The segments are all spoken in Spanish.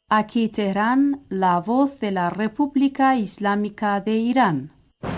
Aquí Teherán, la voz de la República Islámica de Irán.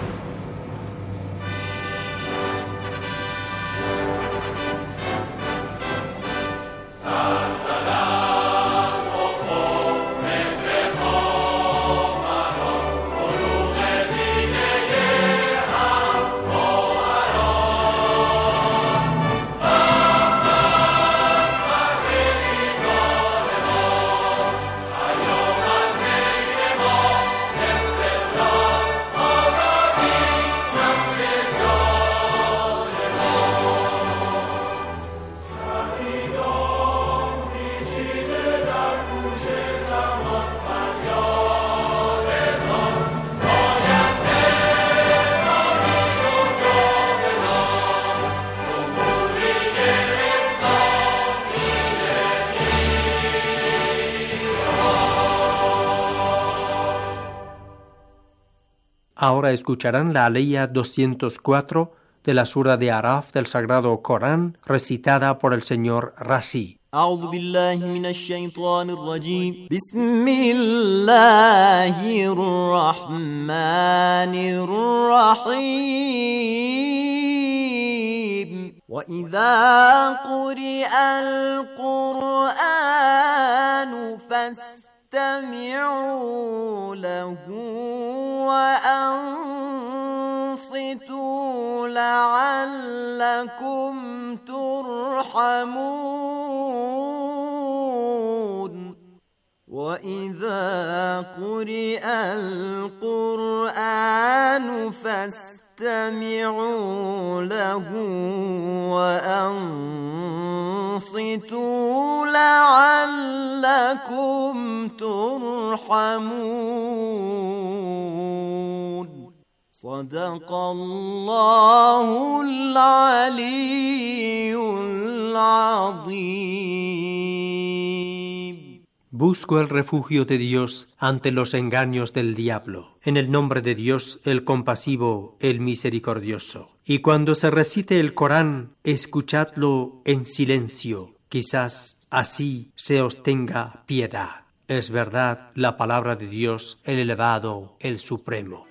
Ahora escucharán la aleya 204 de la sura de Araf del Sagrado Corán, recitada por el señor Razi. أعوذ بالله من الشيطان الرجيم بسم الله الرحمن الرحيم وإذا قرئ القرآن فاستمعوا له وأنصتوا لعلكم ترحمون وإذا قرئ القرآن فاستمعوا له وأنصتوا لعلكم ترحمون صدق الله العلي العظيم. Busco el refugio de Dios ante los engaños del diablo. En el nombre de Dios, el compasivo, el misericordioso. Y cuando se recite el Corán, escuchadlo en silencio. Quizás así se os tenga piedad. Es verdad la palabra de Dios, el elevado, el supremo.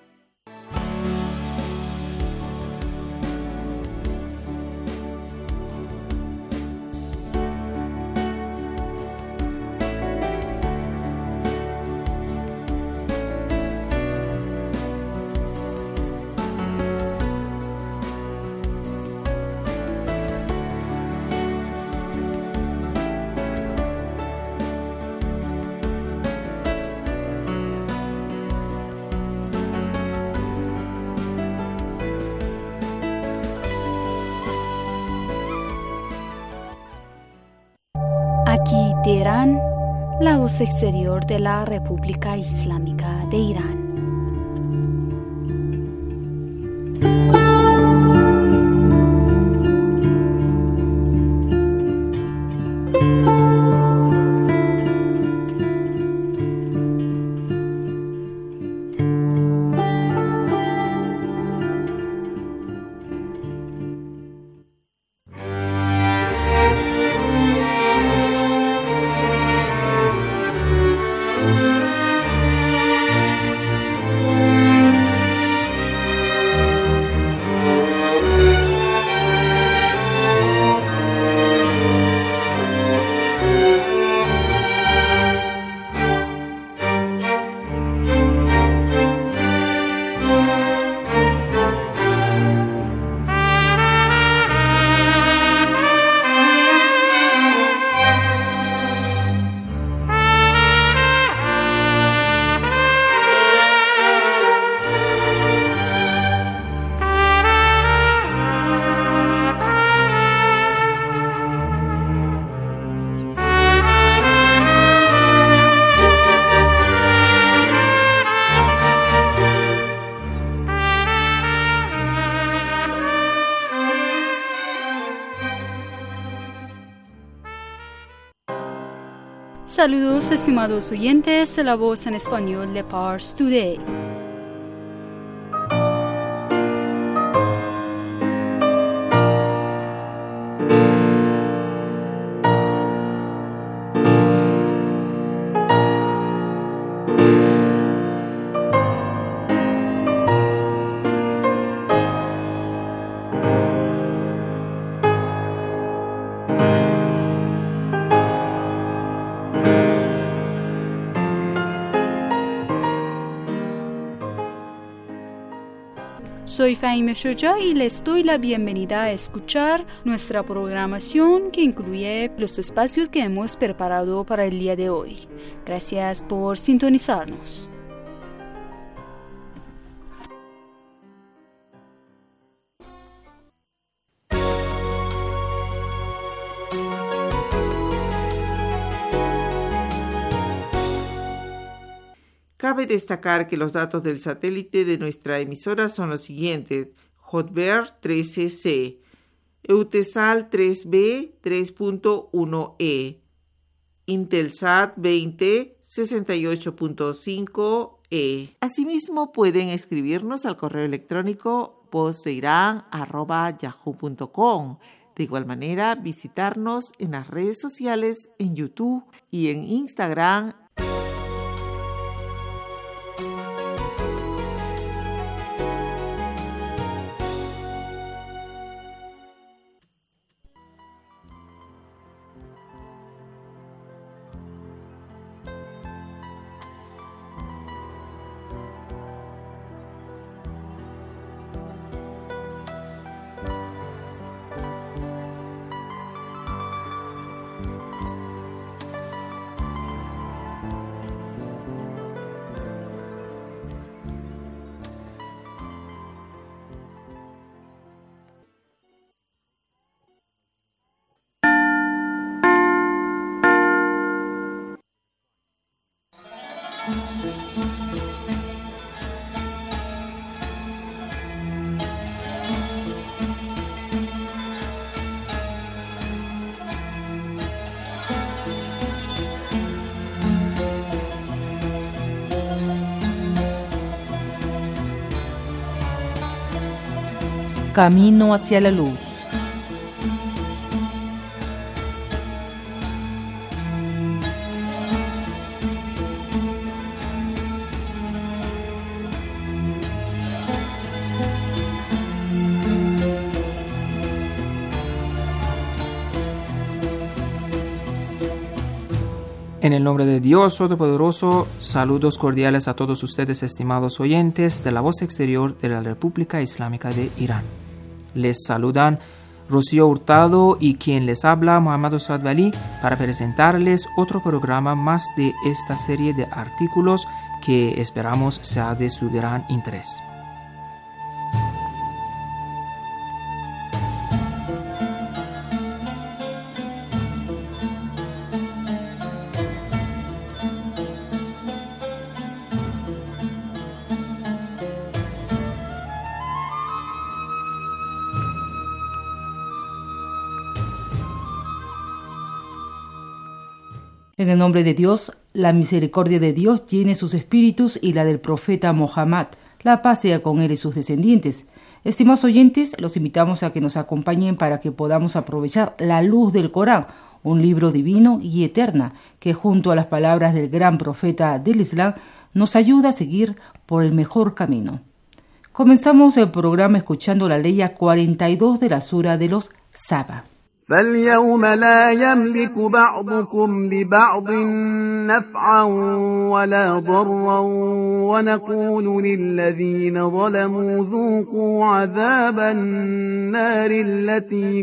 Aquí Teherán, la voz exterior de la República Islámica de Irán. Saludos, estimados oyentes de la voz en español de Pars Today. soy Fahime Shoja y les doy la bienvenida a escuchar nuestra programación que incluye los espacios que hemos preparado para el día de hoy. Gracias por sintonizarnos. Cabe destacar que los datos del satélite de nuestra emisora son los siguientes: Hotbird 13C, Eutelsat 3B 3.1E, Intelsat 20 68.5E. Asimismo, pueden escribirnos al correo electrónico vozdeiran@yahoo.com. De igual manera, visitarnos en las redes sociales, en YouTube y en Instagram. Camino hacia la luz. En el nombre de Dios Todopoderoso, saludos cordiales a todos ustedes, estimados oyentes de la voz exterior de la República Islámica de Irán. Les saludan Rocío Hurtado y quien les habla, Muhammad Osad Bali, para presentarles otro programa más de esta serie de artículos que esperamos sea de su gran interés. En el nombre de Dios, la misericordia de Dios llene sus espíritus y la del profeta Mohammed, la paz sea con él y sus descendientes. Estimados oyentes, los invitamos a que nos acompañen para que podamos aprovechar la luz del Corán, un libro divino y eterna que junto a las palabras del gran profeta del Islam nos ayuda a seguir por el mejor camino. Comenzamos el programa escuchando la ley 42 de la sura de los Saba. فَالْيَوْمَ لَا يَمْلِكُ بَعْضُكُمْ لِبَعْضٍ نَفْعًا وَلَا ضَرًّا وَنَقُولُ لِلَّذِينَ ظَلَمُوا ذُوقُوا عَذَابَ النَّارِ الَّتِي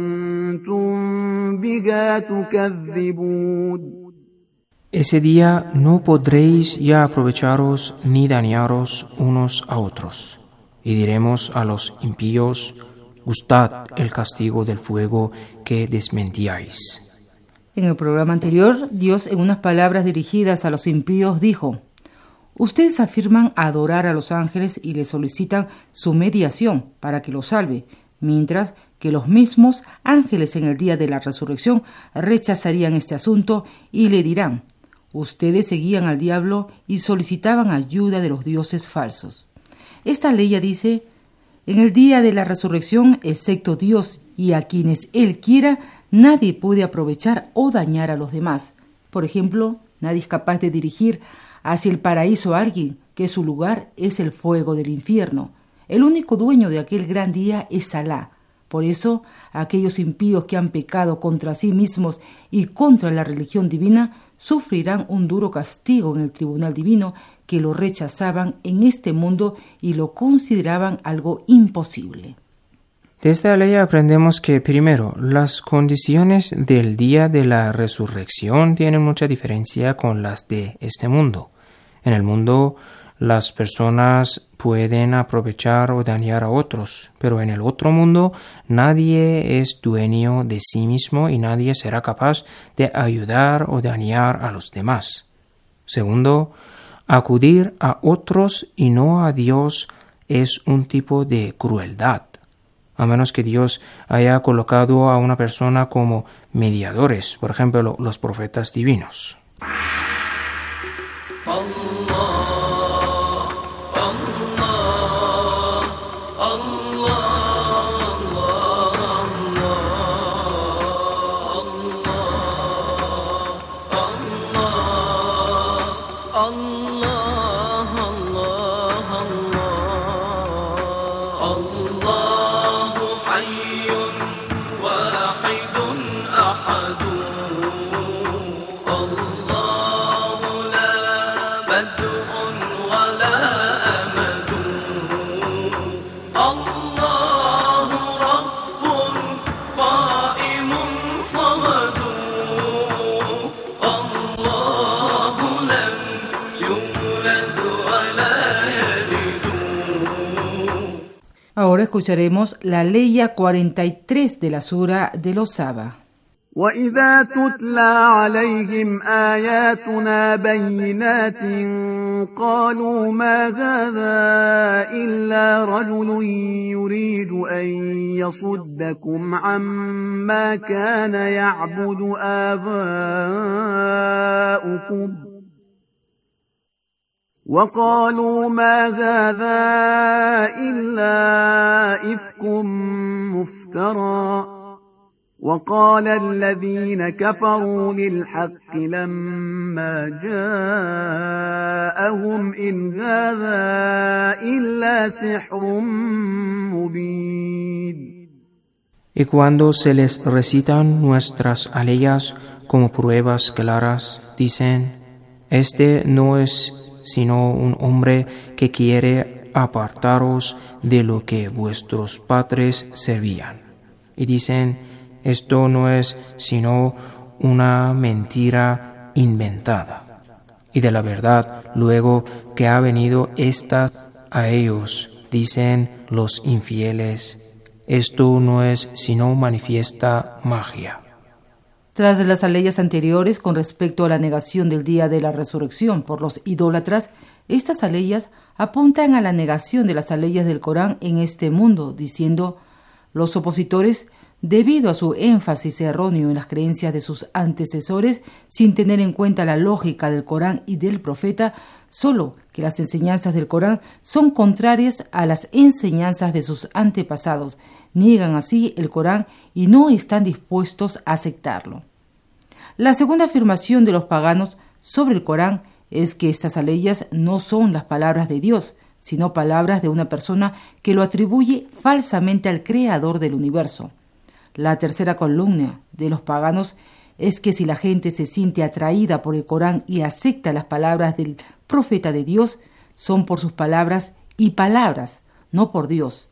كُنتُم بِهَا تُكَذِّبُونَ. Ese día no podréis ya aprovecharos ni dañaros unos a otros. Y diremos a los impíos: gustad el castigo del fuego que desmentíais. En el programa anterior, Dios, en unas palabras dirigidas a los impíos, dijo: ustedes afirman adorar a los ángeles y les solicitan su mediación para que los salve, mientras que los mismos ángeles en el día de la resurrección rechazarían este asunto y le dirán: ustedes seguían al diablo y solicitaban ayuda de los dioses falsos. Esta ley ya dice: en el día de la resurrección, excepto Dios y a quienes Él quiera, nadie puede aprovechar o dañar a los demás. Por ejemplo, nadie es capaz de dirigir hacia el paraíso a alguien, que su lugar es el fuego del infierno. El único dueño de aquel gran día es Alá. Por eso, aquellos impíos que han pecado contra sí mismos y contra la religión divina sufrirán un duro castigo en el tribunal divino, que lo rechazaban en este mundo y lo consideraban algo imposible. De esta ley aprendemos que, primero, las condiciones del día de la resurrección tienen mucha diferencia con las de este mundo. En el mundo, las personas pueden aprovechar o dañar a otros, pero en el otro mundo nadie es dueño de sí mismo y nadie será capaz de ayudar o dañar a los demás. Segundo, acudir a otros y no a Dios es un tipo de crueldad, a menos que Dios haya colocado a una persona como mediadores, por ejemplo, los profetas divinos. Ahora escucharemos la Leya 43 de la Sura de los Saba. وَإِذَا تُتْلَى عَلَيْهِمْ آيَاتُنَا بَيِّنَاتٍ قَالُوا مَا هَذَا إِلَّا رَجُلٌ يُرِيدُ أَن يَصُدَّكُمْ عَمَّا كَانَ يَعْبُدُ آبَاؤُكُمْ وَقَالُوا مَا هَذَا إِلَّا إِفْكٌ مُفْتَرًى وقال الذين كفروا للحق لما جاءهم إن هذا إلا سحر مبين. Y cuando se les recitan nuestras leyes como pruebas claras, dicen, este no es sino un hombre que quiere apartaros de lo que vuestros padres servían. Y dicen, esto no es sino una mentira inventada. Y de la verdad, luego que ha venido esta a ellos, dicen los infieles, esto no es sino manifiesta magia. Tras las leyes anteriores con respecto a la negación del día de la resurrección por los idólatras, estas leyes apuntan a la negación de las leyes del Corán en este mundo, diciendo, los opositores, debido a su énfasis erróneo en las creencias de sus antecesores, sin tener en cuenta la lógica del Corán y del profeta, solo que las enseñanzas del Corán son contrarias a las enseñanzas de sus antepasados, niegan así el Corán y no están dispuestos a aceptarlo. La segunda afirmación de los paganos sobre el Corán es que estas leyes no son las palabras de Dios, sino palabras de una persona que lo atribuye falsamente al creador del universo. La tercera columna de los paganos es que si la gente se siente atraída por el Corán y acepta las palabras del profeta de Dios, son por sus palabras y palabras, no por Dios.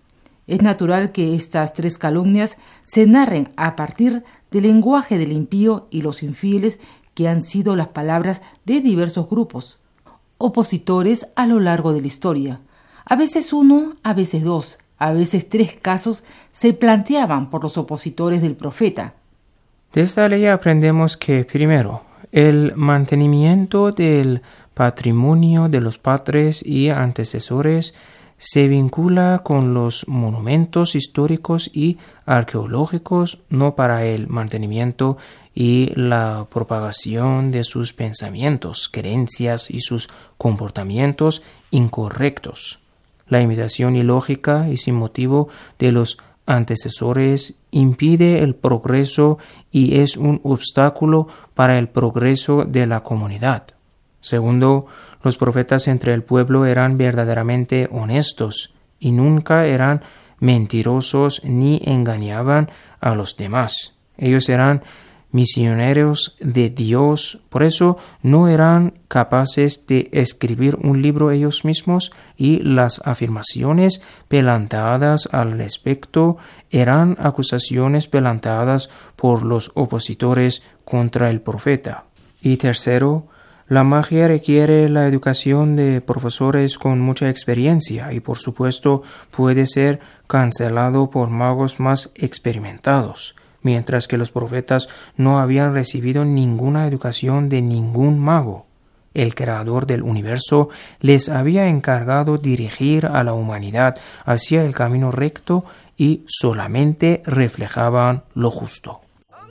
Es natural que estas tres calumnias se narren a partir del lenguaje del impío y los infieles, que han sido las palabras de diversos grupos opositores a lo largo de la historia. A veces uno, a veces dos, a veces tres casos se planteaban por los opositores del profeta. De esta ley aprendemos que, primero, el mantenimiento del patrimonio de los padres y antecesores se vincula con los monumentos históricos y arqueológicos, no para el mantenimiento y la propagación de sus pensamientos, creencias y sus comportamientos incorrectos. La imitación ilógica y sin motivo de los antecesores impide el progreso y es un obstáculo para el progreso de la comunidad. Segundo, los profetas entre el pueblo eran verdaderamente honestos y nunca eran mentirosos ni engañaban a los demás. Ellos eran misioneros de Dios, por eso no eran capaces de escribir un libro ellos mismos, y las afirmaciones planteadas al respecto eran acusaciones planteadas por los opositores contra el profeta. Y tercero, la magia requiere la educación de profesores con mucha experiencia y por supuesto puede ser cancelado por magos más experimentados, mientras que los profetas no habían recibido ninguna educación de ningún mago. El creador del universo les había encargado dirigir a la humanidad hacia el camino recto y solamente reflejaban lo justo.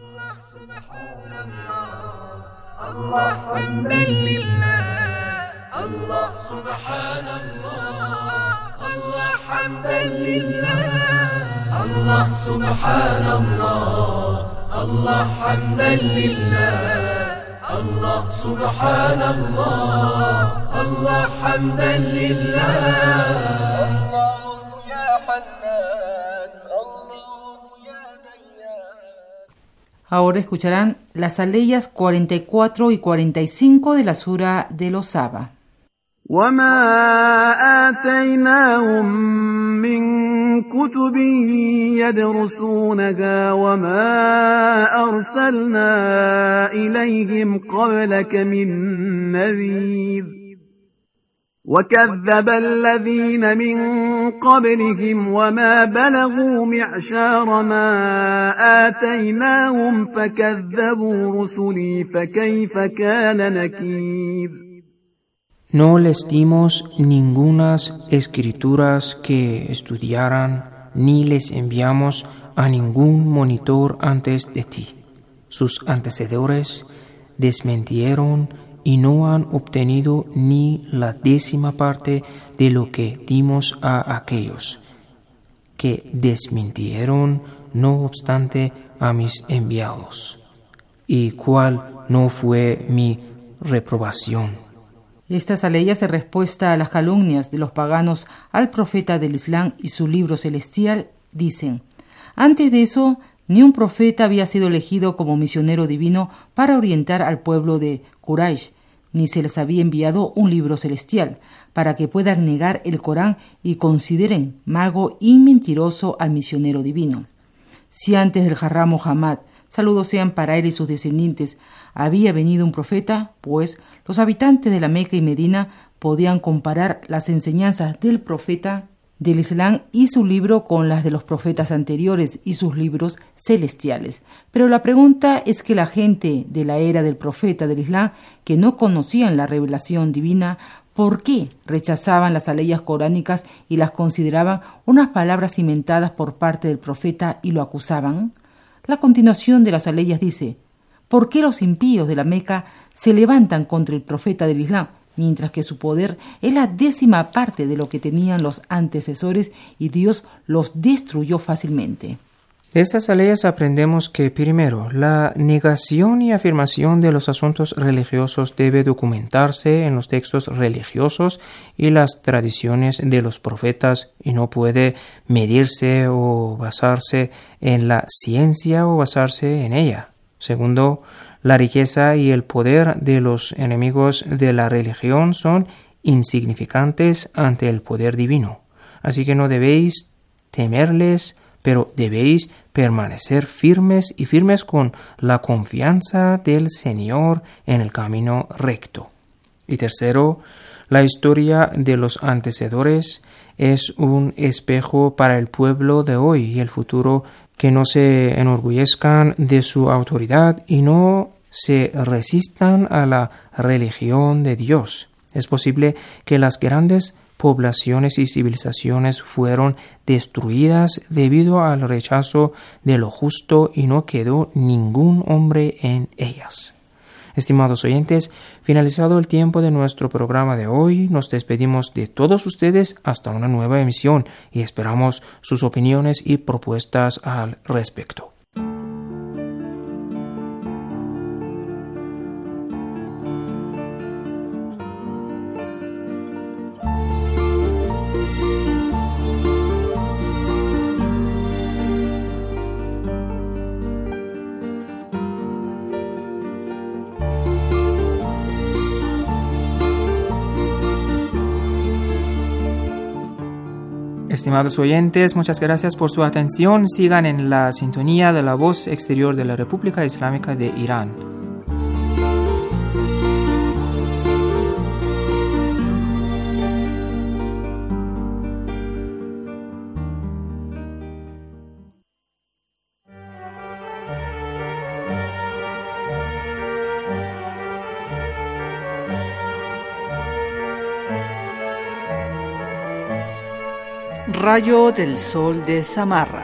Ahora escucharán las aleyas 44 y 45 de la sura de los Saba. وما آتيناهم من كتب يدرسونها وما أرسلنا إليهم قبلك من نذير وكذب الذين من قبلهم وما بلغوا معشار ما آتيناهم فكذبوا رسلي فكيف كان نكير. No les dimos ningunas escrituras que estudiaran, ni les enviamos a ningún monitor antes de ti. Sus antecesores desmintieron y no han obtenido ni la 10ª parte de lo que dimos a aquellos que desmintieron, no obstante, a mis enviados. ¿Y cuál no fue mi reprobación? Estas aleyas en respuesta a las calumnias de los paganos al profeta del Islam y su libro celestial dicen: antes de eso, ni un profeta había sido elegido como misionero divino para orientar al pueblo de Quraysh, ni se les había enviado un libro celestial para que puedan negar el Corán y consideren mago y mentiroso al misionero divino. Si antes del Jarrá Muhammad, saludos sean para él y sus descendientes, había venido un profeta, pues los habitantes de la Meca y Medina podían comparar las enseñanzas del profeta del Islam y su libro con las de los profetas anteriores y sus libros celestiales. Pero la pregunta es que la gente de la era del profeta del Islam, que no conocían la revelación divina, ¿por qué rechazaban las aleyas coránicas y las consideraban unas palabras inventadas por parte del profeta y lo acusaban? La continuación de las aleyas dice: ¿por qué los impíos de la Meca se levantan contra el profeta del Islam, mientras que su poder es la 10ª parte de lo que tenían los antecesores y Dios los destruyó fácilmente? De estas aleyas aprendemos que, primero, la negación y afirmación de los asuntos religiosos debe documentarse en los textos religiosos y las tradiciones de los profetas y no puede medirse o basarse en la ciencia o basarse en ella. Segundo, la riqueza y el poder de los enemigos de la religión son insignificantes ante el poder divino. Así que no debéis temerles, pero debéis permanecer firmes y firmes con la confianza del Señor en el camino recto. Y tercero, la historia de los antecesores es un espejo para el pueblo de hoy y el futuro, que no se enorgullezcan de su autoridad y no se resistan a la religión de Dios. Es posible que las grandes poblaciones y civilizaciones fueron destruidas debido al rechazo de lo justo y no quedó ningún hombre en ellas. Estimados oyentes, finalizado el tiempo de nuestro programa de hoy, nos despedimos de todos ustedes hasta una nueva emisión y esperamos sus opiniones y propuestas al respecto. Estimados oyentes, muchas gracias por su atención. Sigan en la sintonía de la voz exterior de la República Islámica de Irán. Rayo del Sol de Samarra.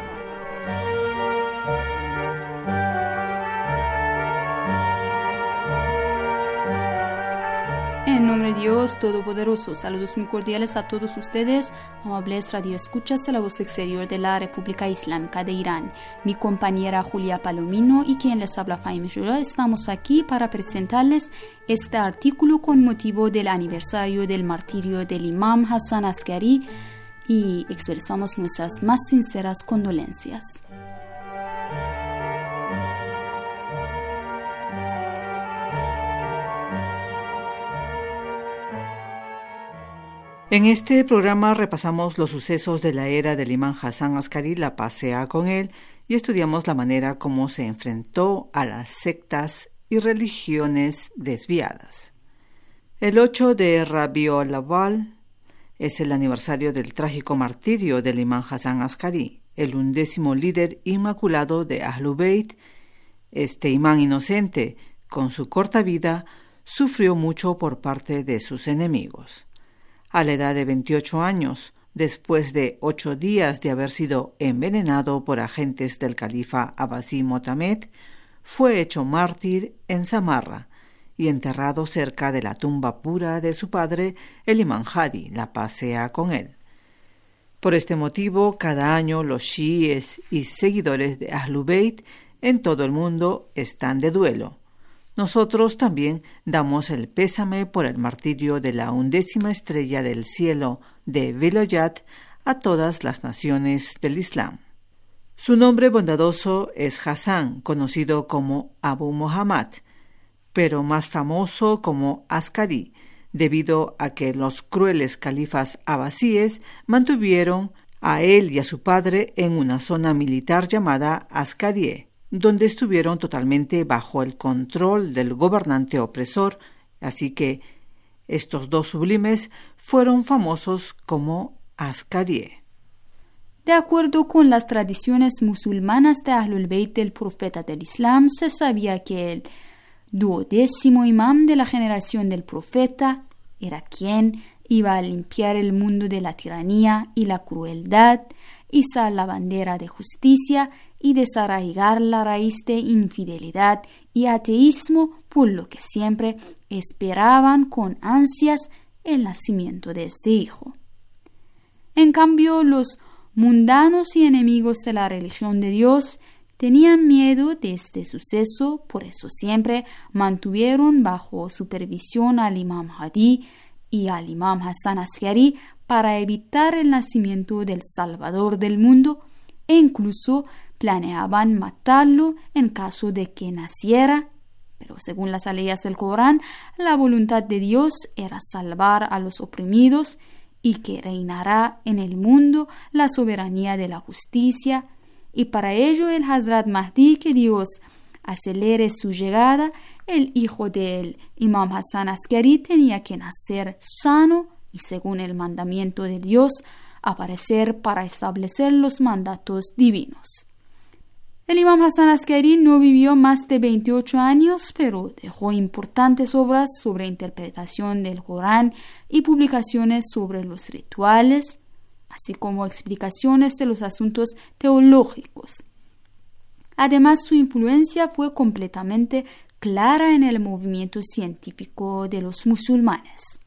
En el nombre de Dios Todopoderoso, saludos muy cordiales a todos ustedes, amables radioescuchas de la voz exterior de la República Islámica de Irán. Mi compañera Julia Palomino y quien les habla Fahim Shura, estamos aquí para presentarles este artículo con motivo del aniversario del martirio del Imam Hassan Askari y expresamos nuestras más sinceras condolencias. En este programa repasamos los sucesos de la era del Imam Hassan Askari, la paz sea con él, y estudiamos la manera como se enfrentó a las sectas y religiones desviadas. El 8 de Rabiul Awwal es el aniversario del trágico martirio del Imam Hassan Askari, el 11º líder inmaculado de Ahlul Bayt. Este imán inocente, con su corta vida, sufrió mucho por parte de sus enemigos. A la edad de 28 años, después de 8 días de haber sido envenenado por agentes del califa Abbasí Motamed, fue hecho mártir en Samarra y enterrado cerca de la tumba pura de su padre, el Imam Hadi, la paz sea con él. Por este motivo, cada año los chiíes y seguidores de Ahlul Bayt en todo el mundo están de duelo. Nosotros también damos el pésame por el martirio de la 11ª estrella del cielo de Vilayat a todas las naciones del Islam. Su nombre bondadoso es Hassan, conocido como Abu Muhammad, pero más famoso como Askari, debido a que los crueles califas abbasíes mantuvieron a él y a su padre en una zona militar llamada Askariye, donde estuvieron totalmente bajo el control del gobernante opresor, así que estos dos sublimes fueron famosos como Askariye. De acuerdo con las tradiciones musulmanas de Ahlul Bayt del profeta del Islam, se sabía que el 12º imam de la generación del profeta era quien iba a limpiar el mundo de la tiranía y la crueldad, izar la bandera de justicia y desarraigar la raíz de infidelidad y ateísmo, por lo que siempre esperaban con ansias el nacimiento de este hijo. En cambio, los mundanos y enemigos de la religión de Dios tenían miedo de este suceso, por eso siempre mantuvieron bajo supervisión al Imam Hadi y al Imam Hassan Askari para evitar el nacimiento del Salvador del mundo, e incluso planeaban matarlo en caso de que naciera. Pero según las leyes del Corán, la voluntad de Dios era salvar a los oprimidos y que reinará en el mundo la soberanía de la justicia, y para ello el Hazrat Mahdi, que Dios acelere su llegada, el hijo del Imam Hassan Askari tenía que nacer sano y, según el mandamiento de Dios, aparecer para establecer los mandatos divinos. El Imam Hassan Askari no vivió más de 28 años, pero dejó importantes obras sobre interpretación del Corán y publicaciones sobre los rituales, así como explicaciones de los asuntos teológicos. Además, su influencia fue completamente clara en el movimiento científico de los musulmanes.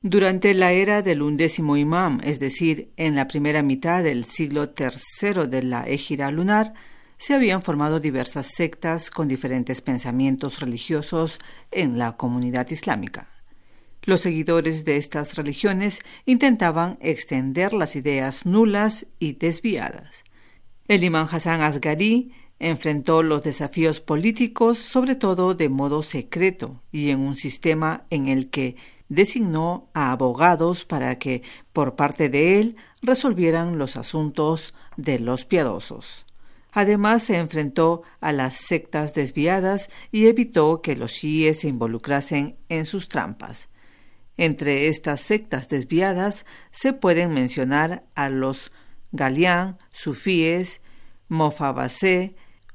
Durante la era del 11º imam, es decir, en la primera mitad del siglo III de la égira lunar, se habían formado diversas sectas con diferentes pensamientos religiosos en la comunidad islámica. Los seguidores de estas religiones intentaban extender las ideas nulas y desviadas. El imán Hasan Asghari enfrentó los desafíos políticos sobre todo de modo secreto y en un sistema en el que designó a abogados para que, por parte de él, resolvieran los asuntos de los piadosos. Además, se enfrentó a las sectas desviadas y evitó que los chiíes se involucrasen en sus trampas. Entre estas sectas desviadas se pueden mencionar a los Ghalián, sufíes, Mofavasé,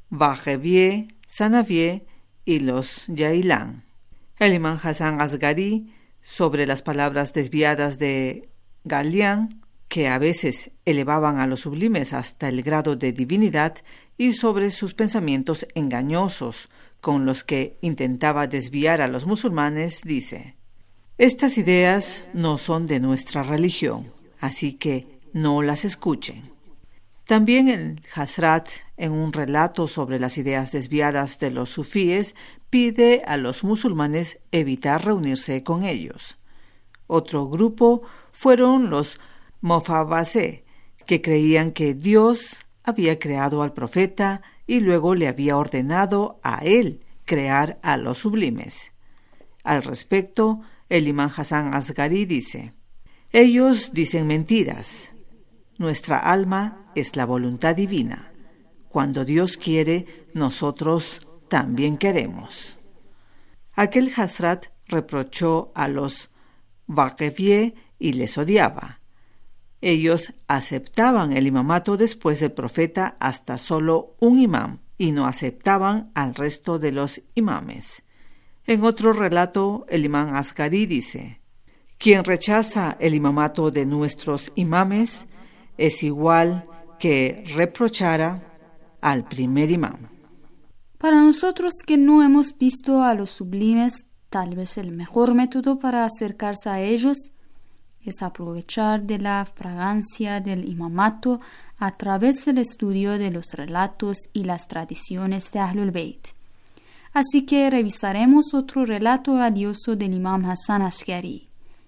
Bajevié, Sanavié y los Yailán. El imán Hasan Asghari, sobre las palabras desviadas de Ghalián, que a veces elevaban a los sublimes hasta el grado de divinidad, y sobre sus pensamientos engañosos con los que intentaba desviar a los musulmanes, dice: estas ideas no son de nuestra religión, así que no las escuchen. También el Hazrat, en un relato sobre las ideas desviadas de los sufíes, pide a los musulmanes evitar reunirse con ellos. Otro grupo fueron los Mofavasé, que creían que Dios había creado al profeta y luego le había ordenado a él crear a los sublimes. Al respecto, el imán Hasan Asghari dice: ellos dicen mentiras. Nuestra alma es la voluntad divina. Cuando Dios quiere, nosotros también queremos. Aquel Hazrat reprochó a los Bakevié y les odiaba. Ellos aceptaban el imamato después del profeta hasta solo un imam y no aceptaban al resto de los imames. En otro relato, el imán Asghari dice: quien rechaza el imamato de nuestros imames es igual que reprochara al primer imam. Para nosotros que no hemos visto a los sublimes, tal vez el mejor método para acercarse a ellos es aprovechar de la fragancia del imamato a través del estudio de los relatos y las tradiciones de Ahlul Bayt. Así que revisaremos otro relato valioso del imam Hasan Asghari.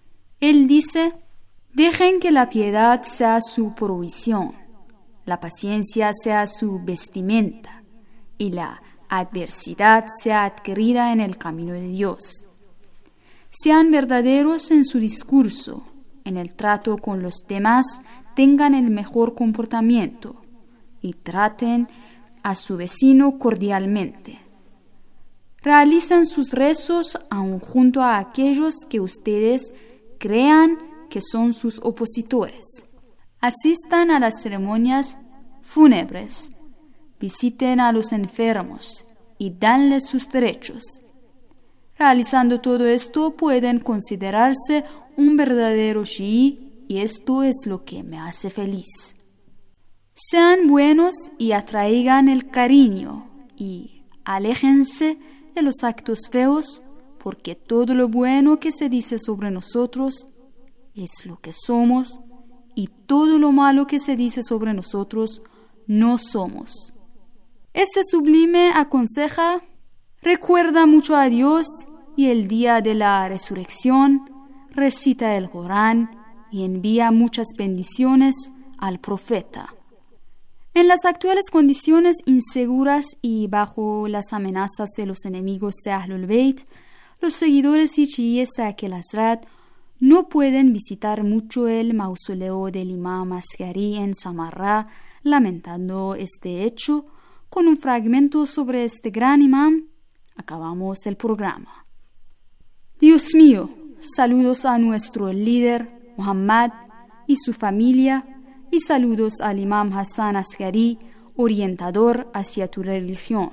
Él dice: dejen que la piedad sea su provisión, la paciencia sea su vestimenta y la adversidad sea adquirida en el camino de Dios. Sean verdaderos en su discurso, en el trato con los demás tengan el mejor comportamiento y traten a su vecino cordialmente. Realicen sus rezos aun junto a aquellos que ustedes crean que son sus opositores. Asistan a las ceremonias fúnebres, visiten a los enfermos y danles sus derechos. Realizando todo esto pueden considerarse un verdadero chií y esto es lo que me hace feliz. Sean buenos y atraigan el cariño y aléjense de los actos feos, porque todo lo bueno que se dice sobre nosotros es lo que somos y todo lo malo que se dice sobre nosotros no somos. Este sublime aconseja: recuerda mucho a Dios y el día de la resurrección recita el Corán y envía muchas bendiciones al profeta. En las actuales condiciones inseguras y bajo las amenazas de los enemigos de Ahlul Bayt, los seguidores y chiíes de aquel Hazrat no pueden visitar mucho el mausoleo del imam Asghari en Samarra, lamentando este hecho. Con un fragmento sobre este gran imam, acabamos el programa. Dios mío, saludos a nuestro líder, Muhammad, y su familia, y saludos al imam Hasan Asghari, orientador hacia tu religión,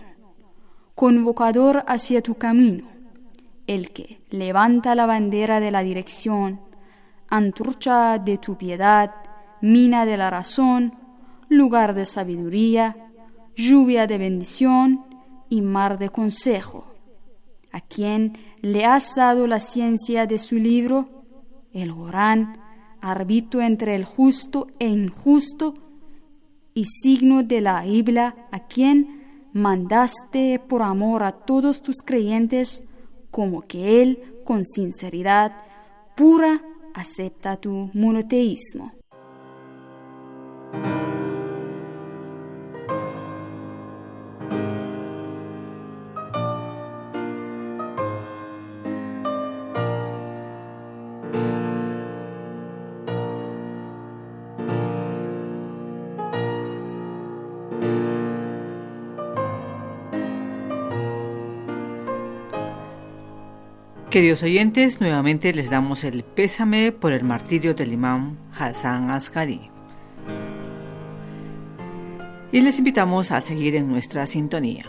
convocador hacia tu camino, el que levanta la bandera de la dirección, antorcha de tu piedad, mina de la razón, lugar de sabiduría, lluvia de bendición y mar de consejo, a quien le has dado la ciencia de su libro, el Corán, árbitro entre el justo e injusto, y signo de la Biblia, a quien mandaste por amor a todos tus creyentes, como que Él, con sinceridad pura, acepta tu monoteísmo. Queridos oyentes, nuevamente les damos el pésame por el martirio del imam Hassan Askari. Y les invitamos a seguir en nuestra sintonía.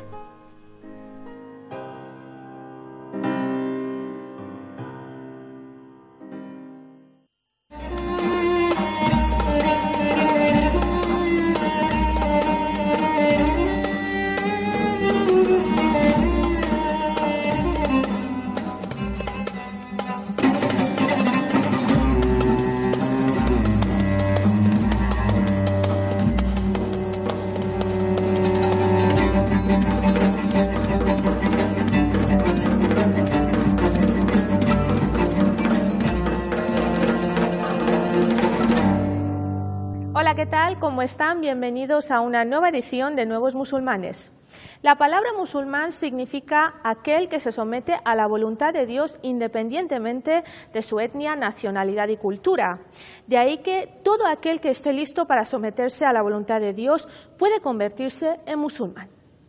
Hola, ¿qué tal? ¿Cómo están? Bienvenidos a una nueva edición de Nuevos Musulmanes. La palabra musulmán significa aquel que se somete a la voluntad de Dios independientemente de su etnia, nacionalidad y cultura. De ahí que todo aquel que esté listo para someterse a la voluntad de Dios puede convertirse en musulmán.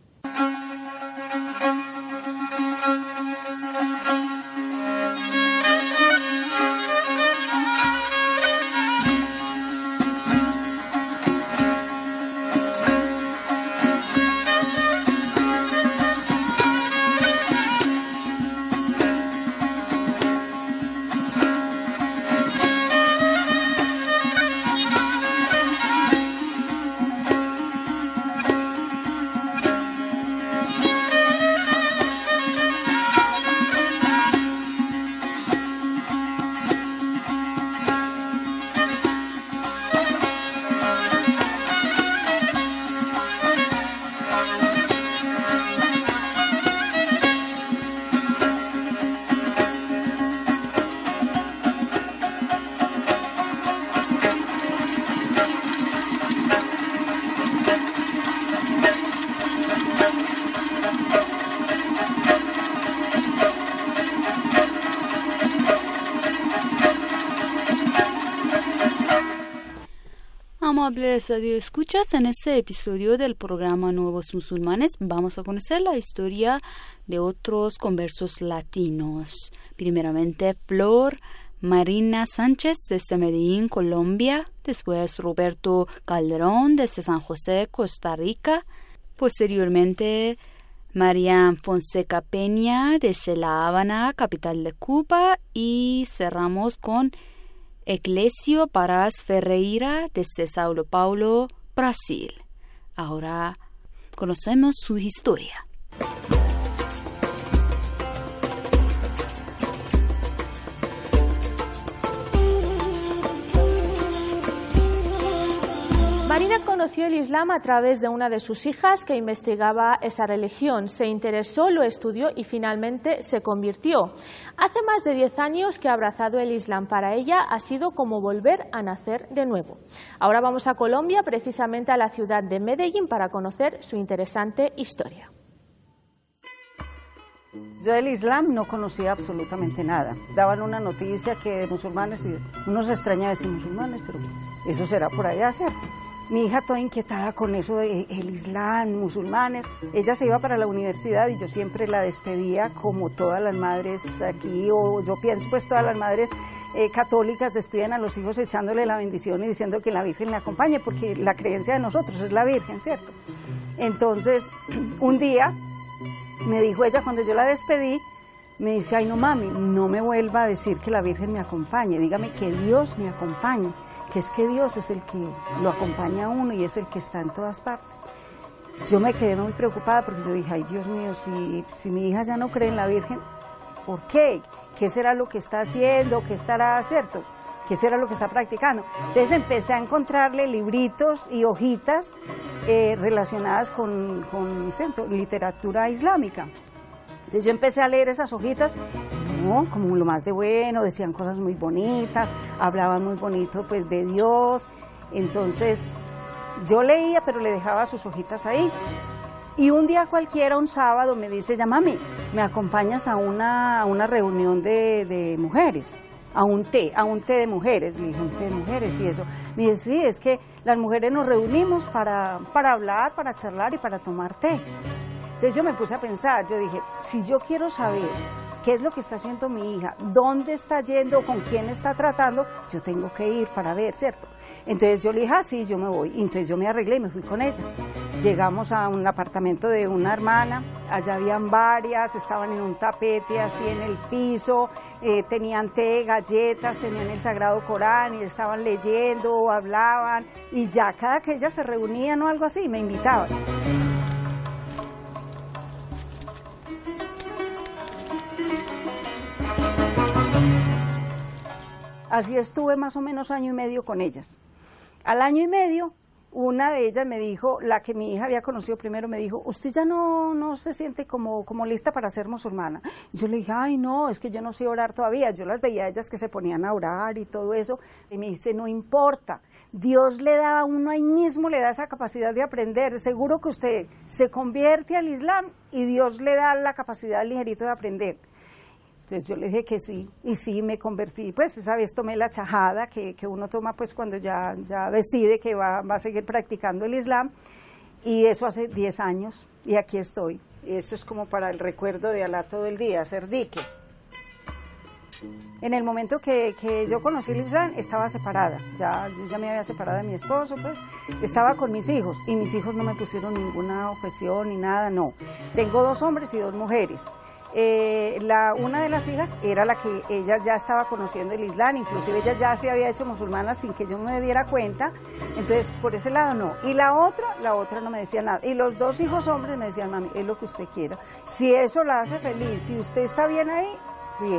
Amables radioescuchas, en este episodio del programa Nuevos Musulmanes vamos a conocer la historia de otros conversos latinos. Primeramente, Flor Marina Sánchez desde Medellín, Colombia. Después, Roberto Calderón desde San José, Costa Rica. Posteriormente, Marian Fonseca Peña desde La Habana, capital de Cuba. Y cerramos con Eclesio Parás Ferreira desde Sao Paulo, Brasil. Ahora conocemos su historia. Marina conoció el Islam a través de una de sus hijas que investigaba esa religión. Se interesó, lo estudió y finalmente se convirtió. Hace más de 10 años que ha abrazado el Islam. Para ella ha sido como volver a nacer de nuevo. Ahora vamos a Colombia, precisamente a la ciudad de Medellín, para conocer su interesante historia. Yo del Islam no conocía absolutamente nada. Daban una noticia que de musulmanes, y uno se extraña de decir musulmanes, pero eso será por allá, ¿cierto? Mi hija toda inquietada con eso de el Islam, musulmanes. Ella se iba para la universidad y yo siempre la despedía como todas las madres aquí, o yo pienso pues todas las madres católicas despiden a los hijos echándole la bendición y diciendo que la Virgen le acompañe, porque la creencia de nosotros es la Virgen, ¿cierto? Entonces, un día me dijo ella, cuando yo la despedí, me dice, ay no mami, no me vuelva a decir que la Virgen me acompañe, dígame que Dios me acompañe, que es que Dios es el que lo acompaña a uno y es el que está en todas partes. Yo me quedé muy preocupada porque yo dije, ay Dios mío, si mi hija ya no cree en la Virgen, ¿por qué? ¿Qué será lo que está haciendo? ¿Qué estará, cierto? ¿Qué será lo que está practicando? Entonces empecé a encontrarle libritos y hojitas relacionadas con literatura islámica. Entonces yo empecé a leer esas hojitas, ¿no? Como lo más de bueno, decían cosas muy bonitas, hablaban muy bonito pues de Dios. Entonces yo leía, pero le dejaba sus hojitas ahí. Y un día cualquiera, un sábado, me dice, ya mami, ¿me acompañas a una reunión de mujeres? A un té de mujeres. Le dije, ¿un té de mujeres? Y eso. Me dice, sí, es que las mujeres nos reunimos para hablar, para charlar y para tomar té. Entonces yo me puse a pensar, yo dije, si yo quiero saber qué es lo que está haciendo mi hija, dónde está yendo, con quién está tratando, yo tengo que ir para ver, ¿cierto? Entonces yo le dije, sí, yo me voy. Y entonces yo me arreglé y me fui con ella. Llegamos a un apartamento de una hermana, allá habían varias, estaban en un tapete así en el piso, tenían té, galletas, tenían el Sagrado Corán y estaban leyendo, hablaban, y ya cada que ellas se reunían o algo así, me invitaban. Así estuve más o menos 1 año y medio con ellas. Al 1 año y medio, una de ellas me dijo, la que mi hija había conocido primero, me dijo, usted ya no se siente como lista para ser musulmana. Y yo le dije, ay no, es que yo no sé orar todavía. Yo las veía a ellas que se ponían a orar y todo eso. Y me dice, no importa, Dios le da a uno ahí mismo, le da esa capacidad de aprender. Seguro que usted se convierte al Islam y Dios le da la capacidad ligerito de aprender. Entonces yo le dije que sí, y sí me convertí, pues esa vez tomé la chajada que uno toma pues cuando ya decide que va a seguir practicando el Islam, y eso hace 10 años, y aquí estoy. Y eso es como para el recuerdo de Alá todo el día, hacer dique. En el momento que yo conocí el Islam, estaba separada, yo ya me había separado de mi esposo, pues estaba con mis hijos, y mis hijos no me pusieron ninguna objeción ni nada, no. Tengo 2 hombres y 2 mujeres. Una de las hijas era la que ella ya estaba conociendo el Islam, inclusive ella ya se había hecho musulmana sin que yo me diera cuenta, entonces por ese lado no. Y la otra no me decía nada. Y los 2 hijos hombres me decían, mami, es lo que usted quiera. Si eso la hace feliz, si usted está bien ahí, bien.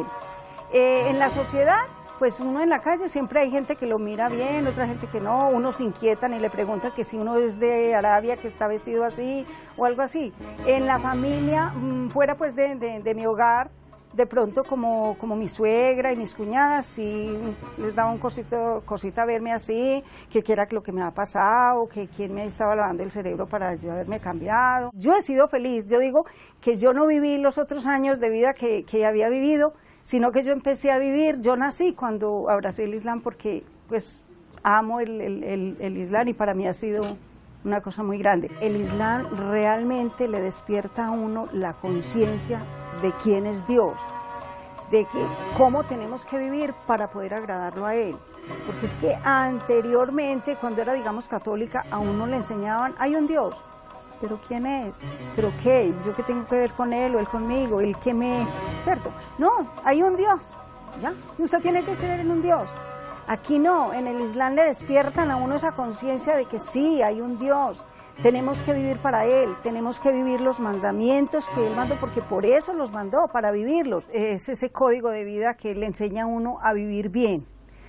En la sociedad, pues uno en la calle siempre hay gente que lo mira bien, otra gente que no, unos se inquietan y le preguntan que si uno es de Arabia, que está vestido así o algo así. En la familia, fuera pues de mi hogar, de pronto como mi suegra y mis cuñadas, sí les daba un cosita verme así, que era lo que me ha pasado, que quién me estaba lavando el cerebro para yo haberme cambiado. Yo he sido feliz, yo digo que yo no viví los otros años de vida que había vivido, sino que yo empecé a vivir, yo nací cuando abracé el Islam porque pues amo el Islam y para mí ha sido una cosa muy grande. El Islam realmente le despierta a uno la conciencia de quién es Dios, de que cómo tenemos que vivir para poder agradarlo a Él. Porque es que anteriormente, cuando era, digamos, católica, a uno le enseñaban, hay un Dios. ¿Pero quién es? ¿Pero qué? ¿Yo qué tengo que ver con él o él conmigo? ¿El que me...? ¿Cierto? No, hay un Dios, ¿ya? Usted tiene que creer en un Dios. Aquí no, en el Islam le despiertan a uno esa conciencia de que sí, hay un Dios. Tenemos que vivir para Él, tenemos que vivir los mandamientos que Él mandó, porque por eso los mandó, para vivirlos. Es ese código de vida que le enseña a uno a vivir bien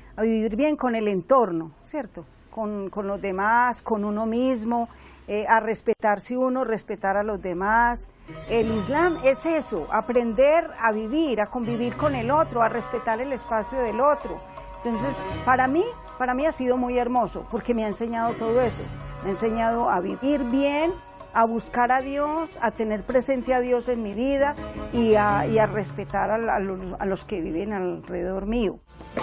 con el entorno, ¿cierto? Con los demás, con uno mismo, a respetarse uno, respetar a los demás. El Islam es eso, aprender a vivir, a convivir con el otro, a respetar el espacio del otro. Entonces, para mí ha sido muy hermoso, porque me ha enseñado todo eso. Me ha enseñado a vivir bien, a buscar a Dios, a tener presente a Dios en mi vida y a respetar a los que viven alrededor mío.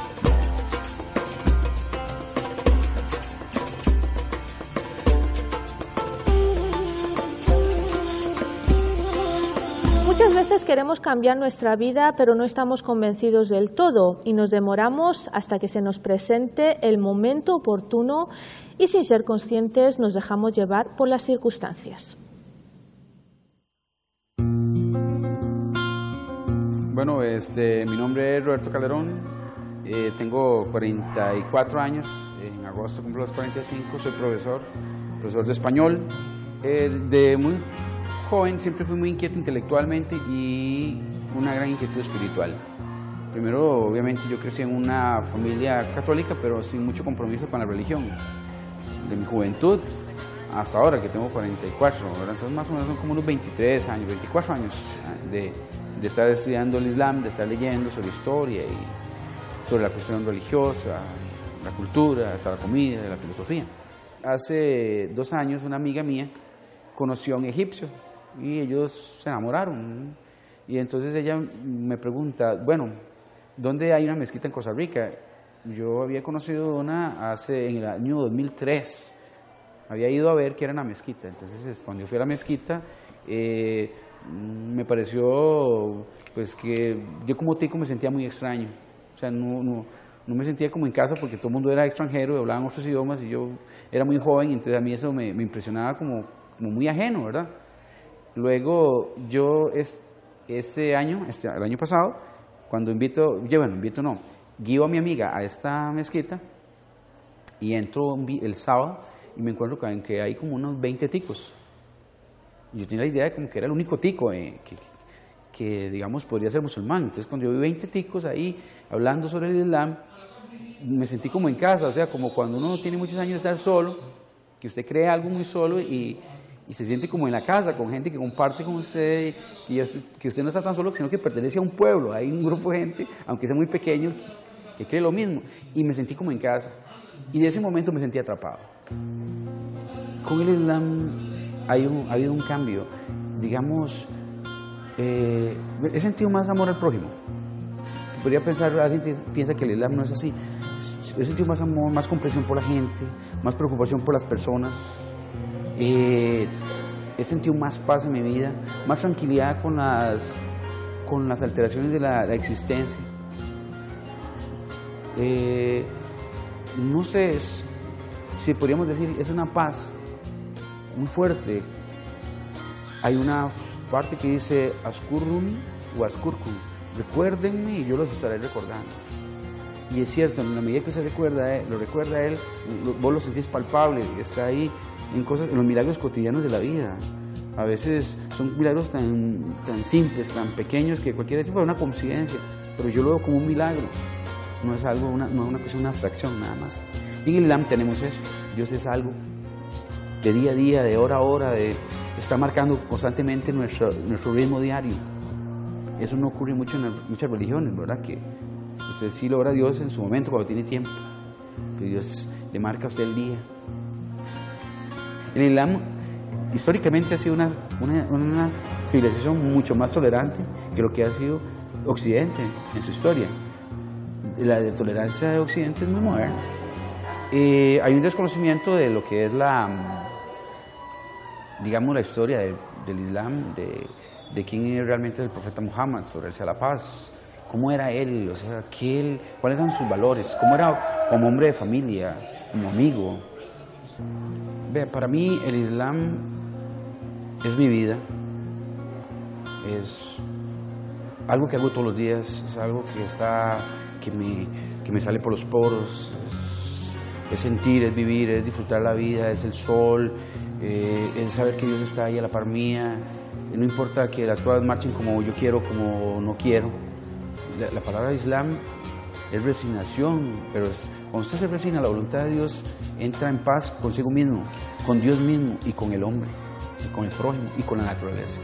Muchas veces queremos cambiar nuestra vida, pero no estamos convencidos del todo y nos demoramos hasta que se nos presente el momento oportuno y sin ser conscientes nos dejamos llevar por las circunstancias. Bueno, mi nombre es Roberto Calderón, tengo 44 años, en agosto cumplo los 45, soy profesor de español, de muy joven siempre fui muy inquieto intelectualmente y una gran inquietud espiritual. Primero, obviamente, yo crecí en una familia católica, pero sin mucho compromiso con la religión. De mi juventud hasta ahora, que tengo 44, ¿verdad? Entonces más o menos son como unos 23 años, 24 años de estar estudiando el Islam, de estar leyendo sobre historia y sobre la cuestión religiosa, la cultura, hasta la comida, la filosofía. Hace 2 años una amiga mía conoció a un egipcio y ellos se enamoraron. Y entonces ella me pregunta, bueno, ¿dónde hay una mezquita en Costa Rica? Yo había conocido una en el año 2003. Había ido a ver qué era una mezquita. Entonces, cuando yo fui a la mezquita, me pareció pues que yo como tico me sentía muy extraño. O sea, no me sentía como en casa porque todo el mundo era extranjero y hablaban otros idiomas y yo era muy joven y entonces a mí eso me impresionaba como muy ajeno, ¿verdad? Luego yo el año pasado, cuando guío a mi amiga a esta mezquita y entro el sábado y me encuentro que hay como unos 20 ticos. Yo tenía la idea de como que era el único tico que digamos podría ser musulmán. Entonces cuando yo vi 20 ticos ahí hablando sobre el Islam, me sentí como en casa, o sea, como cuando uno tiene muchos años de estar solo, que usted cree algo muy solo y se siente como en la casa, con gente que comparte con usted, que usted no está tan solo, sino que pertenece a un pueblo, hay un grupo de gente, aunque sea muy pequeño, que cree lo mismo, y me sentí como en casa, y de ese momento me sentí atrapado. Con el Islam ha habido un cambio, digamos, he sentido más amor al prójimo. Podría pensar, alguien piensa que el Islam no es así. He sentido más amor, más comprensión por la gente, más preocupación por las personas. He sentido más paz en mi vida, más tranquilidad con las alteraciones de la existencia. No sé si podríamos decir, es una paz muy fuerte. Hay una parte que dice, Askurruni o Askurkum, recuérdenme y yo los estaré recordando. Y es cierto, en la medida que usted lo recuerda a él, vos lo sentís palpable, está ahí en los milagros cotidianos de la vida. A veces son milagros tan simples, tan pequeños que cualquiera dice, una coincidencia, pero yo lo veo como un milagro. No es algo, no es una cuestión, una abstracción nada más. Y en el Islam tenemos eso. Dios es algo de día a día, de hora a hora, está marcando constantemente nuestro ritmo diario. Eso no ocurre mucho en muchas religiones, ¿verdad? Que usted sí logra a Dios en su momento, cuando tiene tiempo. Que Dios le marca a usted el día. El Islam históricamente ha sido una civilización mucho más tolerante que lo que ha sido Occidente en su historia. La tolerancia de Occidente es muy moderna. Hay un desconocimiento de lo que es la historia del Islam, de quién es realmente el profeta Muhammad, sobre él sea la paz, cómo era él, o sea, cuáles eran sus valores, cómo era como hombre de familia, como amigo. Para mí el Islam es mi vida, es algo que hago todos los días, es algo que me sale por los poros, es sentir, es vivir, es disfrutar la vida, es el sol, es saber que Dios está ahí a la par mía, no importa que las cosas marchen como yo quiero, como no quiero. La palabra Islam es resignación, pero cuando usted se resigna a la voluntad de Dios, entra en paz consigo mismo, con Dios mismo y con el hombre, y con el prójimo y con la naturaleza.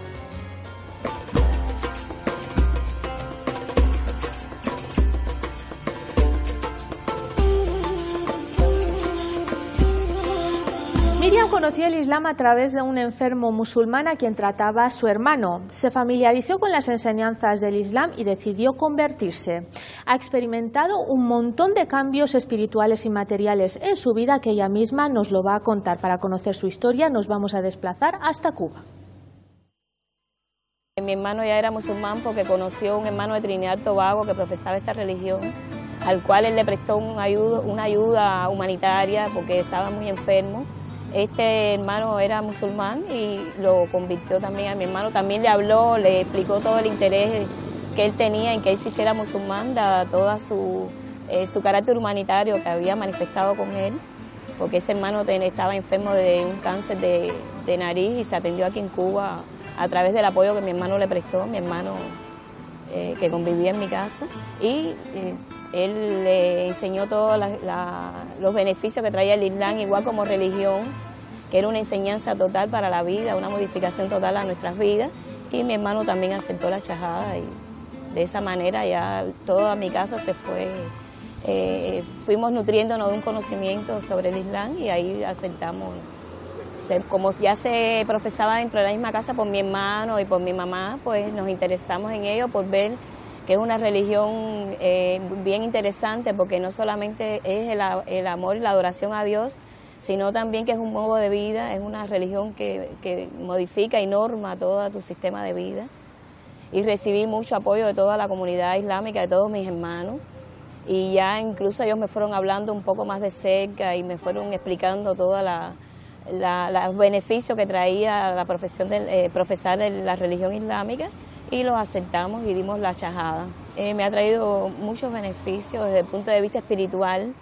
Miriam conoció el Islam a través de un enfermo musulmán a quien trataba a su hermano. Se familiarizó con las enseñanzas del Islam y decidió convertirse. Ha experimentado un montón de cambios espirituales y materiales en su vida que ella misma nos lo va a contar. Para conocer su historia nos vamos a desplazar hasta Cuba. Mi hermano ya era musulmán porque conoció a un hermano de Trinidad y Tobago que profesaba esta religión, al cual él le prestó una ayuda humanitaria porque estaba muy enfermo. Este hermano era musulmán y lo convirtió también a mi hermano. También le habló, le explicó todo el interés que él tenía en que él se hiciera musulmán, dada toda su carácter humanitario que había manifestado con él, porque ese hermano estaba enfermo de un cáncer de nariz y se atendió aquí en Cuba a través del apoyo que mi hermano le prestó. Mi hermano que convivía en mi casa, y él le enseñó todos los beneficios que traía el Islam, igual como religión, que era una enseñanza total para la vida, una modificación total a nuestras vidas, y mi hermano también aceptó la shahada, y de esa manera ya toda mi casa se fue, fuimos nutriéndonos de un conocimiento sobre el Islam, y ahí aceptamos. Como ya se profesaba dentro de la misma casa por mi hermano y por mi mamá, pues nos interesamos en ello por ver que es una religión bien interesante, porque no solamente es el amor y la adoración a Dios, sino también que es un modo de vida, es una religión que modifica y norma todo tu sistema de vida. Y recibí mucho apoyo de toda la comunidad islámica, de todos mis hermanos, y ya incluso ellos me fueron hablando un poco más de cerca y me fueron explicando todos los beneficios que traía la profesión de profesar la religión islámica, y los aceptamos y dimos la shahada. Me ha traído muchos beneficios desde el punto de vista espiritual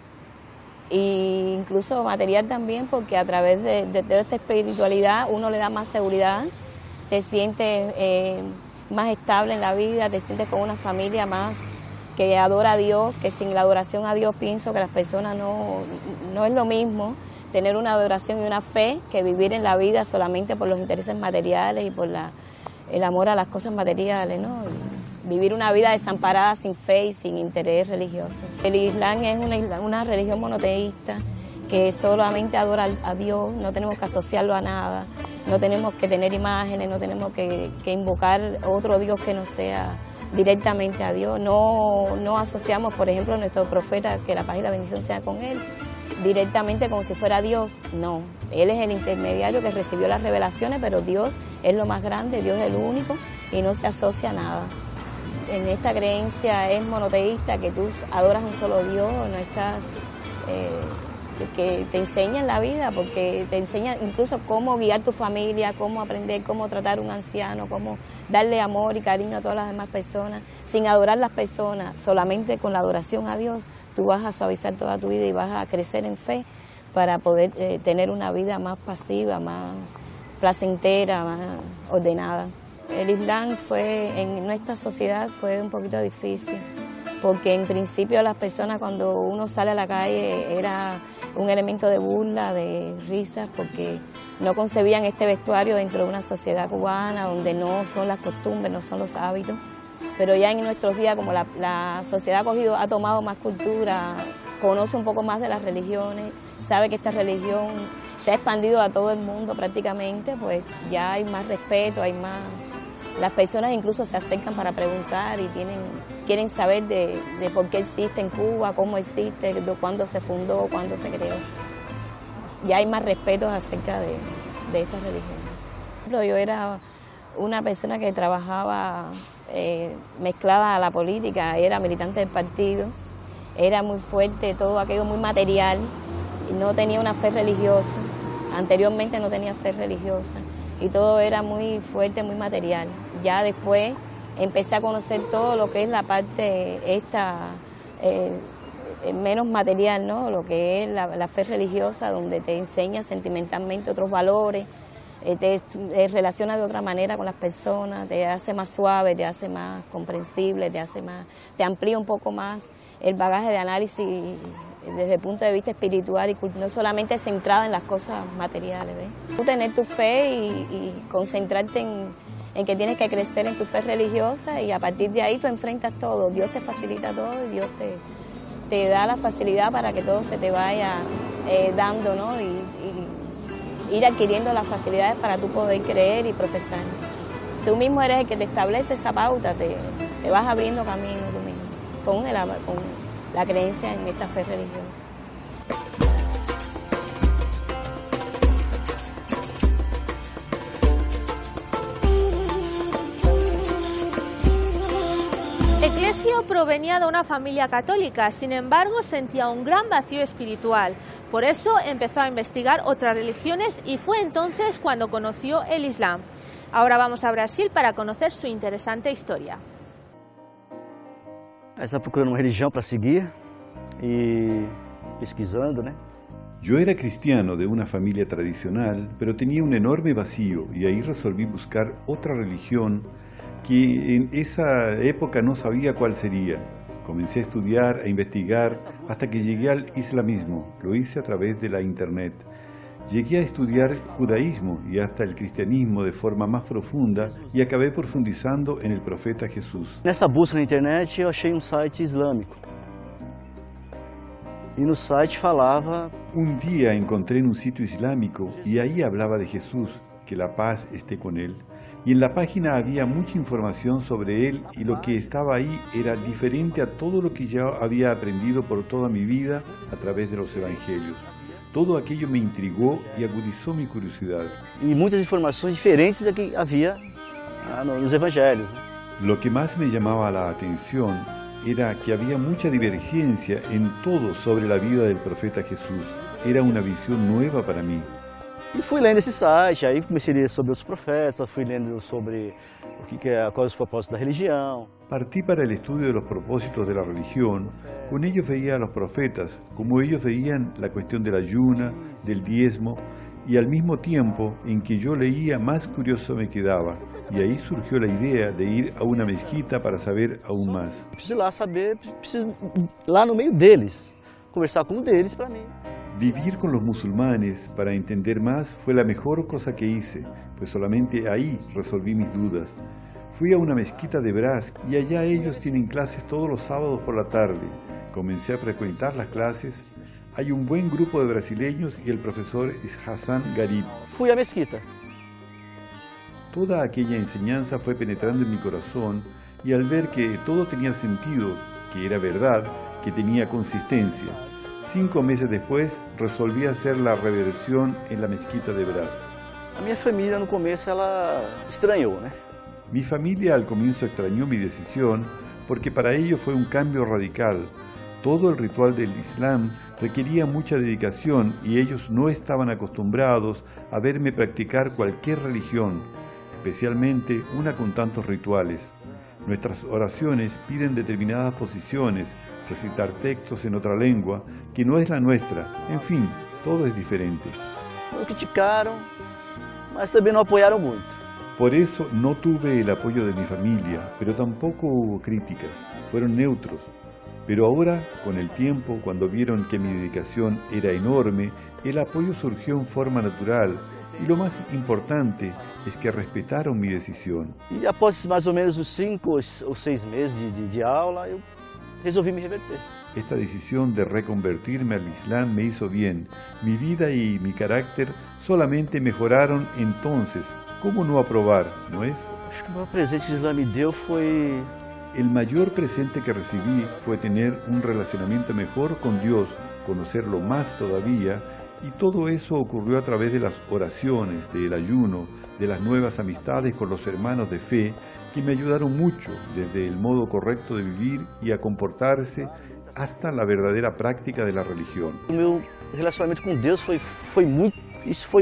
e incluso material también, porque a través de toda esta espiritualidad uno le da más seguridad, te sientes más estable en la vida, te sientes con una familia más que adora a Dios, que sin la adoración a Dios pienso que las personas no es lo mismo tener una adoración y una fe que vivir en la vida solamente por los intereses materiales y por el amor a las cosas materiales, ¿no? Vivir una vida desamparada sin fe y sin interés religioso. El Islam es una religión monoteísta que solamente adora a Dios, no tenemos que asociarlo a nada, no tenemos que tener imágenes, no tenemos que invocar otro Dios que no sea directamente a Dios. No asociamos, por ejemplo, a nuestro profeta, que la paz y la bendición sea con él, directamente como si fuera Dios. No, él es el intermediario que recibió las revelaciones, pero Dios es lo más grande, Dios es el único y no se asocia a nada. En esta creencia es monoteísta, que tú adoras un solo Dios, no estás... que te enseña en la vida, porque te enseña incluso cómo guiar tu familia, cómo aprender, cómo tratar a un anciano, cómo darle amor y cariño a todas las demás personas, sin adorar a las personas, solamente con la adoración a Dios, tú vas a suavizar toda tu vida y vas a crecer en fe para poder tener una vida más pasiva, más placentera, más ordenada. El Islam en nuestra sociedad fue un poquito difícil, porque en principio las personas, cuando uno sale a la calle, era un elemento de burla, de risas, porque no concebían este vestuario dentro de una sociedad cubana donde no son las costumbres, no son los hábitos. Pero ya en nuestros días, como la sociedad ha tomado más cultura, conoce un poco más de las religiones, sabe que esta religión se ha expandido a todo el mundo prácticamente, pues ya hay más respeto, hay más... Las personas incluso se acercan para preguntar y quieren saber de por qué existe en Cuba, cómo existe, cuándo se fundó, cuándo se creó. Ya hay más respeto acerca de esta religión. Yo era una persona que trabajaba mezclada a la política, era militante del partido, era muy fuerte, todo aquello muy material, y no tenía una fe religiosa. Anteriormente no tenía fe religiosa. Y todo era muy fuerte, muy material. Ya después empecé a conocer todo lo que es la parte menos material, ¿no? Lo que es la fe religiosa, donde te enseña sentimentalmente otros valores, te relaciona de otra manera con las personas, te hace más suave, te hace más comprensible, te amplía un poco más el bagaje de análisis desde el punto de vista espiritual y no solamente centrada en las cosas materiales. ¿Ves? Tú tener tu fe y concentrarte en que tienes que crecer en tu fe religiosa, y a partir de ahí tú enfrentas todo. Dios te facilita todo y Dios te da la facilidad para que todo se te vaya dando, ¿no? Y ir adquiriendo las facilidades para tú poder creer y profesar. Tú mismo eres el que te establece esa pauta, te vas abriendo camino tú mismo con la creencia en esta fe religiosa. Ecclesio provenía de una familia católica, sin embargo sentía un gran vacío espiritual. Por eso empezó a investigar otras religiones y fue entonces cuando conoció el Islam. Ahora vamos a Brasil para conocer su interesante historia. Estaba procurando una religión para seguir y pesquisando, ¿no? Yo era cristiano de una familia tradicional, pero tenía un enorme vacío y ahí resolví buscar otra religión que en esa época no sabía cuál sería. Comencé a estudiar, a investigar, hasta que llegué al islamismo. Lo hice a través de la internet. Llegué a estudiar judaísmo y hasta el cristianismo de forma más profunda y acabé profundizando en el profeta Jesús. Nessa busca na internet eu achei site islâmico. E no site falava... Un día encontré en un sitio islámico y ahí hablaba de Jesús, que la paz esté con él. Y en la página había mucha información sobre él y lo que estaba ahí era diferente a todo lo que ya había aprendido por toda mi vida a través de los evangelios. Todo aquello me intrigó y agudizó mi curiosidad. E muitas informações diferentes da que havia nos evangelhos. Lo que más me llamaba la atención era que había mucha divergencia en todo sobre la vida del profeta Jesús. Era una visión nueva para mí. E fui lendo esse site, aí comecei a ler sobre os profetas, fui lendo sobre quais os propósitos da religião. Partí para el estudio de los propósitos de la religión. Con ellos veía a los profetas, como ellos veían la cuestión del ayuno, del diezmo, y al mismo tiempo en que yo leía, más curioso me quedaba. Y ahí surgió la idea de ir a una mezquita para saber aún más. Preciso ir lá saber, preciso lá no meio deles, conversar com um deles para mim. Vivir con los musulmanes para entender más fue la mejor cosa que hice, pues solamente ahí resolví mis dudas. Fui a una mezquita de Bras y allá ellos tienen clases todos los sábados por la tarde. Comencé a frecuentar las clases. Hay un buen grupo de brasileños y el profesor es Hassan Garib. Fui a mezquita. Toda aquella enseñanza fue penetrando en mi corazón y al ver que todo tenía sentido, que era verdad, que tenía consistencia, 5 meses después resolví hacer la reversión en la mezquita de Bras. A minha família no começo ela estranhou, né? Mi familia al comienzo extrañó mi decisión porque para ellos fue un cambio radical. Todo el ritual del Islam requería mucha dedicación y ellos no estaban acostumbrados a verme practicar cualquier religión, especialmente una con tantos rituales. Nuestras oraciones piden determinadas posiciones, recitar textos en otra lengua que no es la nuestra. En fin, todo es diferente. Me criticaron, mas também não apoiaram muito. Por eso no tuve el apoyo de mi familia, pero tampoco hubo críticas, fueron neutros. Pero ahora, con el tiempo, cuando vieron que mi dedicación era enorme, el apoyo surgió en forma natural. Y lo más importante es que respetaron mi decisión. E após mais ou menos os 5 ou 6 meses de aula, eu resolvi me reverter. Esta decisión de reconvertirme al Islam me hizo bien. Mi vida y mi carácter solamente mejoraron entonces. ¿Cómo no aprobar, no es? Acho que o maior presente que o Islã me deu foi... El mayor presente que recibí fue tener un relacionamiento mejor con Dios, conocerlo más todavía, y todo eso ocurrió a través de las oraciones, del ayuno, de las nuevas amistades con los hermanos de fe, que me ayudaron mucho desde el modo correcto de vivir y a comportarse hasta la verdadera práctica de la religión. O meu relacionamento com Deus foi muito... Isso foi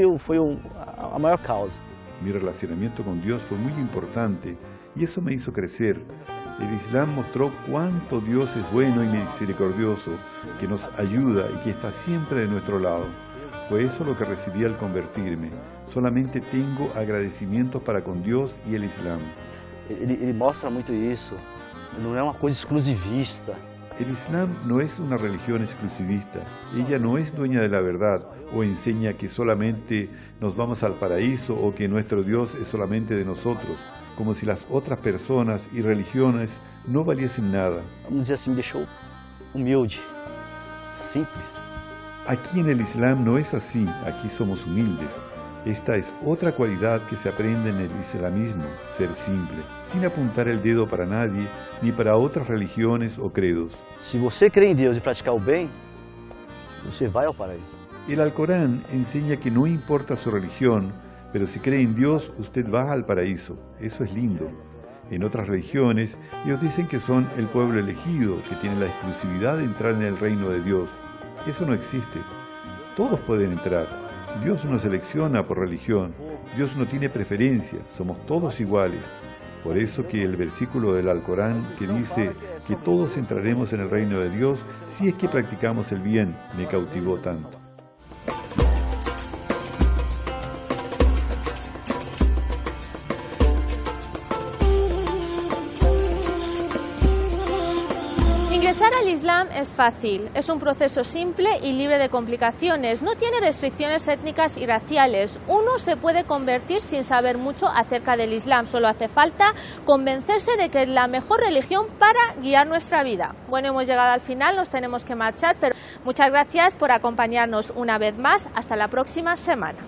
a maior causa. Mi relacionamiento con Dios fue muy importante y eso me hizo crecer. El Islam mostró cuánto Dios es bueno y misericordioso, que nos ayuda y que está siempre de nuestro lado. Fue eso lo que recibí al convertirme. Solamente tengo agradecimientos para con Dios y el Islam. Ele mostra muito isso. Não é uma coisa exclusivista. El Islam no es una religión exclusivista. Ella no es dueña de la verdad o enseña que solamente nos vamos al paraíso o que nuestro Dios es solamente de nosotros, como si las otras personas y religiones no valiesen nada. Vamos dizer assim, me deixou humilde, simples. Aquí en el Islam no es así, aquí somos humildes. Esta es otra cualidad que se aprende en el islamismo, ser simple, sin apuntar el dedo para nadie ni para otras religiones o credos. Se você crê em Deus e praticar o bem, você vai ao paraíso. El Alcorán enseña que no importa su religión, pero si cree en Dios, usted va al paraíso. Eso es lindo. En otras religiones, ellos dicen que son el pueblo elegido, que tiene la exclusividad de entrar en el reino de Dios. Eso no existe. Todos pueden entrar. Dios no selecciona por religión. Dios no tiene preferencia. Somos todos iguales. Por eso que el versículo del Alcorán que dice que todos entraremos en el reino de Dios si es que practicamos el bien, me cautivó tanto. Ingresar al Islam es fácil, es un proceso simple y libre de complicaciones, no tiene restricciones étnicas y raciales. Uno se puede convertir sin saber mucho acerca del Islam, solo hace falta convencerse de que es la mejor religión para guiar nuestra vida. Bueno, hemos llegado al final, nos tenemos que marchar, pero muchas gracias por acompañarnos una vez más. Hasta la próxima semana.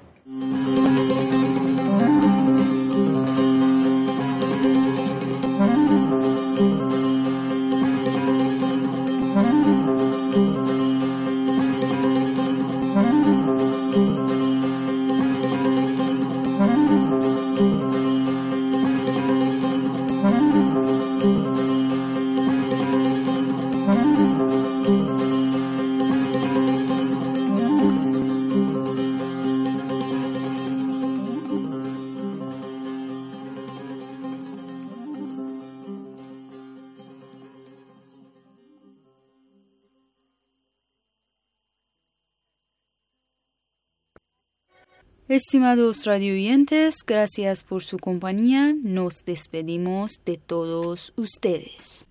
Estimados radioyentes, gracias por su compañía. Nos despedimos de todos ustedes.